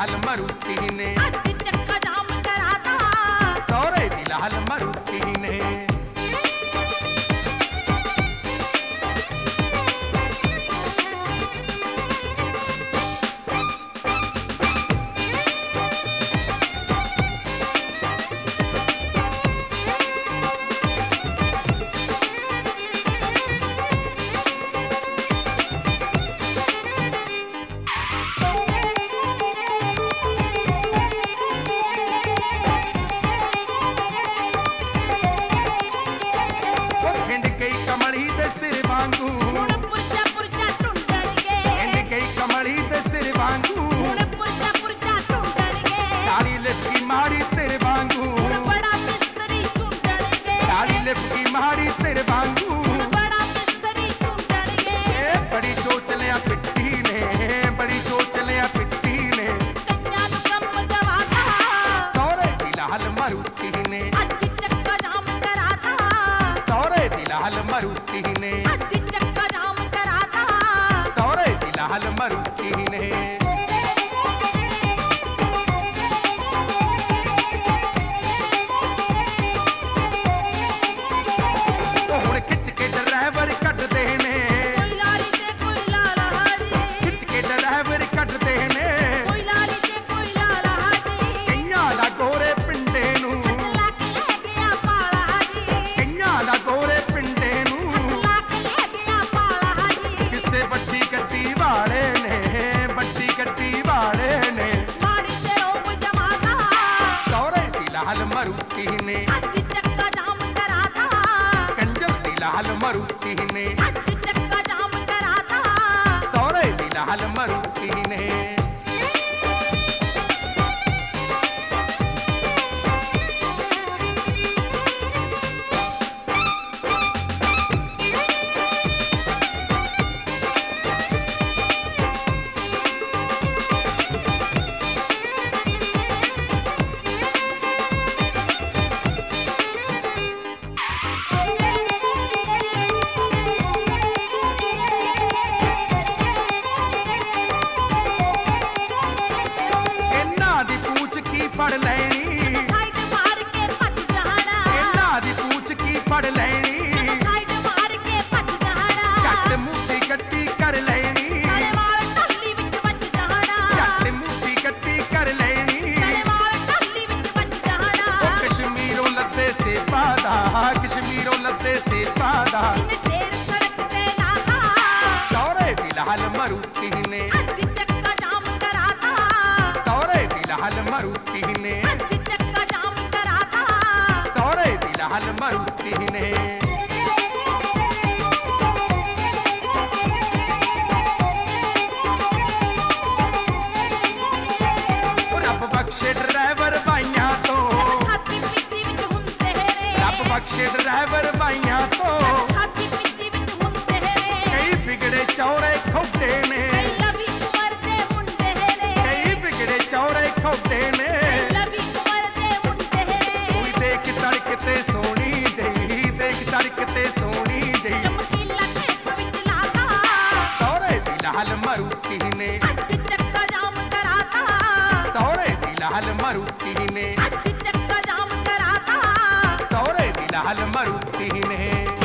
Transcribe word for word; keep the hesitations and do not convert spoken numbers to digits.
ਲਾਲ ਮਰੂਤੀ ਨੇ ਅੱਜ ਚੱਕਾ ਜਾਮ ਕਰਾਤਾ ਸਹੁਰੇ ਦੀ ਲਾਲ ਮਰੂਤੀ ਨੇ ਕਮਲੀ ਦੇ ਸਿਰ ਵਾਂਗੂ ਹੁਣ ਪੁਰਜਾ ਪੁਰਜਾ ਟੁੰਡਣਗੇ ਇੰਨ ਗਈ ਕਮਲੀ ਦੇ ਸਿਰ ਵਾਂਗੂ ਹੁਣ ਪੁਰਜਾ ਪੁਰਜਾ ਟੁੰਡਣਗੇ ਕਾਲੀ ਲਿਪਕੀ ਮਾਰੀ ਤੇਰੇ ਵਾਂਗੂ ਹੁਣ ਬੜਾ ਮਿਸਤਰੀ ਟੁੰਡਣਗੇ ਕਾਲੀ ਲਿਪਕੀ ਮਾਰੀ ਤੇਰੇ ਵਾਂਗੂ ਹੁਣ ਬੜਾ ਮਿਸਤਰੀ ਟੁੰਡਣਗੇ ਇਹ ਬੜੀ ਸੋਚ ਲਿਆ ਪਿੱਟੀ ਨੇ ਬੜੀ ਸੋਚ ਲਿਆ ਪਿੱਟੀ ਨੇ ਕੰਨਿਆਂ ਨੂੰ ਕੰਮ ਦਵਾਤਾ ਸਹੁਰੇ ਦੀ ਲਾਲ ਮਰੂਤੀ ਨੇ ਅੱਜ ਚੱਕਾ ਜਾਮ ਕਰਾਤਾ ਸਹੁਰੇ ਦੀ ਲਾਲ ਮਰੂਤੀ ਨੇ ਅੱਜ ਚੱਕਾ ਜਾਮ ਕਰਾਤਾ ਸਹੁਰੇ ਦੀ ਲਾਲ ਮਰੂਤੀ ਨੇ ਹੁਣ ਖਿੱਚ ਕੇ ਡਰਾਈਵਰ ਕੱਢਦੇ ਨੇ ਕੋਈ ਲਾਰੀ ਤੇ ਕੋਈ ਲਾਲਾ ਹਾਜੀ ਖਿੱਚ ਕੇ ਡਰਾਈਵਰ ਕੱਢਦੇ ਨੇ ਕੋਈ ਲਾਰੀ ਤੇ ਕੋਈ ਲਾਲਾ ਹਾਜੀ ਕਈਆਂ ਦਾ ਗੋਰੇ ਪਿੰਡੇ ਨੂੰ ਲਾ ਕੇ ਲੈ ਗਿਆ ਪਾਲਾ ਹਾਜੀ ਕਈਆਂ ਦਾ ਗੋਰੇ ਪਿੰਡੇ ਨੂੰ ਲਾ ਕੇ ਲੈ ਗਿਆ ਪਾਲਾ ਹਾਜੀ ਕਿਸੇ ਵੱਡੀ ਗੱਡੀ ਵਾਲੇ ਨੇ ਵੱਡੀ ਗੱਡੀ ਵਾਲੇ ਨੇ ਮਾੜੀ ਤੇ ਰੋਬ ਜਮਾਤਾ ਸਹੁਰੇ ਦੀ ਲਾਲ ਮਰੂਤੀ ਨੇ ਅੱਜ ਚੱਕਾ ਜਾਮ ਕਰਾਤਾ ਕੰਜਰ ਦੀ ਲਾਲ ਮਰੂਤੀ ਨੇ ਅੱਜ ਚੱਕਾ ਜਾਮ ਕਰਾਤਾ ਸਹੁਰੇ ਦੀ ਲਾਲ ਮਰੂਤੀ ਨੇ ਇਹਨਾਂ ਦੀ ਪੂਛ ਕੀ ਫੜ ਲੈਣੀ ਸਾਈਡ ਮਾਰ ਕੇ ਭੱਜ ਜਾਣਾ ਇਹਨਾਂ ਦੀ ਪੂਛ ਕੀ ਫੜ ਲੈਣੀ ਸਾਈਡ ਮਾਰ ਕੇ ਭੱਜ ਜਾਣਾ ਜੱਟ ਮੂਤੀ ਗੱਡੀ ਕਰ ਲੈਣੀ ਨਾਲੇ ਮਾਰ ਟੱਲੀ ਵਿੱਚ ਵੱਜ ਜਾਣਾ ਜੱਟ ਮੂਤੀ ਗੱਡੀ ਕਰ ਲੈਣੀ ਨਾਲੇ ਮਾਰ ਟੱਲੀ ਵਿੱਚ ਵੱਜ ਜਾਣਾ ਉਹ ਕਸ਼ਮੀਰੋਂ ਲੱਦੇ ਸੇ ਪਾਦਾ ਕਸ਼ਮੀਰੋਂ ਲੱਦੇ ਸੇ ਪਾਦਾ ਇਹਨੇ ਢੇਰ ਸੜਕ ਤੇ ਲਾਤਾ ਸਹੁਰੇ ਦੀ ਲਾਲ ਮਰੂਤੀ ਨੇ ਅੱਜ ਚੱਕਾ ਜਾਮ ਕਰਾਤਾ ਸਹੁਰੇ ਦੀ ਲਾਲ ਮਰੂਤੀ ਨੇ ਅੱਜ ਚੱਕਾ ਜਾਮ ਕਰਾਤਾ ਸਹੁਰੇ ਦੀ ਲਾਲ ਮਰੂਤੀ ਨੇ ਉਹ ਰੱਬ ਬਖਸ਼ੇ ਡਰਾਈਵਰ ਬਾਈਆਂ ਤੋਂ ਛਾਤੀ ਪਿੱਟੀ ਵਿੱਚ ਹੁੰਦੇ ਨੇ ਰੱਬ ਬਖਸ਼ੇ ਡਰਾਈਵਰ ਬਾਈਆਂ ਤੋਂ ਛਾਤੀ ਪਿੱਟੀ ਵਿੱਚ ਹੁੰਦੇ ਨੇ ਕਈ ਵਿਗੜੇ ਚੌੜੇ ਖੋਟੇ ਨੇ ਲਵੀ ਕੁਮਰ ਦੇ ਮੁੰਡੇ ਨੇ ਕਈ ਵਿਗੜੇ ਚੌੜੇ ਖੋਟੇ ਨੇ ਲਵੀ ਕੁਮਰ ਦੇ ਮੁੰਡੇ ਨੇ ਕੋਈ ਦੇਖ ਤੜਕ ਤੇ ਸੋਹਣੀ ਦੇਈ ਦੇਖ ਤੜਕ ਤੇ ਸੋਹਣੀ ਦੇਈ ਚਮਕੀਲਾ ਖੇਤ ਵਿੱਚ ਲਾਤਾ ਸਹੁਰੇ ਦੀ ਲਾਲ ਮਰੂਤੀ ਨੇ ਅੱਜ ਚੱਕਾ ਜਾਮ ਕਰਾਤਾ ਸਹੁਰੇ ਦੀ ਲਾਲ ਮਰੂਤੀ ਨੇ ਅੱਜ ਚੱਕਾ ਜਾਮ ਕਰਾਤਾ ਸਹੁਰੇ ਦੀ ਲਾਲ ਮਰੂਤੀ ਨੇ